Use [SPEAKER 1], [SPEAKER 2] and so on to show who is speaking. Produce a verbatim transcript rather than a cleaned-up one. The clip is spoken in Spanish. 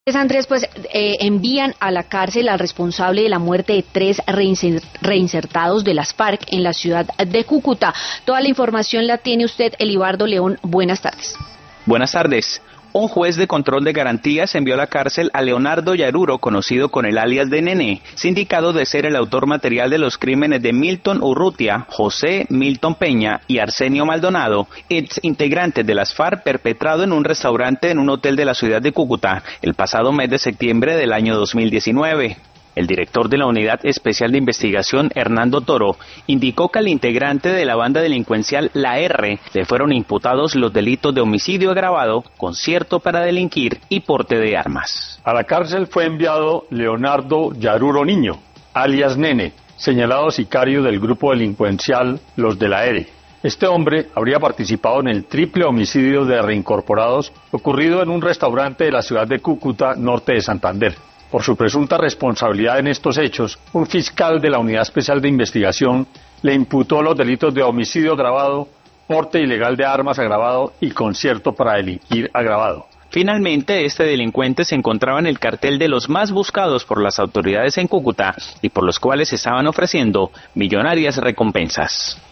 [SPEAKER 1] Andrés, pues eh, envían a la cárcel al responsable de la muerte de tres reinsertados de las FARC en la ciudad de Cúcuta. Toda la información la tiene usted, Elibardo León. Buenas tardes.
[SPEAKER 2] Buenas tardes. Un juez de control de garantías envió a la cárcel a Leonardo Yaruro, conocido con el alias de Nene, sindicado de ser el autor material de los crímenes de Milton Urrutia, José Milton Peña y Arsenio Maldonado, ex integrantes de las FARC, perpetrado en un restaurante en un hotel de la ciudad de Cúcuta el pasado mes de septiembre del año dos mil diecinueve. El director de la Unidad Especial de Investigación, Hernando Toro, indicó que al integrante de la banda delincuencial La R le fueron imputados los delitos de homicidio agravado, concierto para delinquir y porte de armas.
[SPEAKER 3] A la cárcel fue enviado Leonardo Yaruro Niño, alias Nene, señalado sicario del grupo delincuencial Los de la R. Este hombre habría participado en el triple homicidio de reincorporados ocurrido en un restaurante de la ciudad de Cúcuta, norte de Santander. Por su presunta responsabilidad en estos hechos, un fiscal de la Unidad Especial de Investigación le imputó los delitos de homicidio agravado, porte ilegal de armas agravado y concierto para delinquir agravado.
[SPEAKER 2] Finalmente, este delincuente se encontraba en el cartel de los más buscados por las autoridades en Cúcuta y por los cuales estaban ofreciendo millonarias recompensas.